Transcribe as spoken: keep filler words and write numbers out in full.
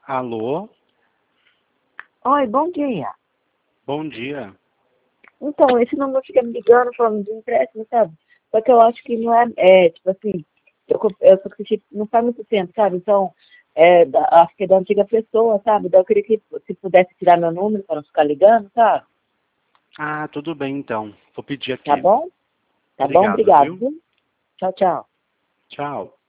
Alô? Oi, bom dia. Bom dia. Então, esse número fica me ligando falando de empréstimo, sabe? Só que eu acho que não é, é tipo assim, eu, co- eu só que tipo, não faz muito tempo, sabe? Então, é, da- acho que é da antiga pessoa, sabe? Daí eu queria que se pudesse tirar meu número para não ficar ligando, sabe? Ah, tudo bem então. Vou pedir Tá aqui. bom? Tá bom? Obrigado, Obrigado, viu? viu? Tchau, tchau. Tchau.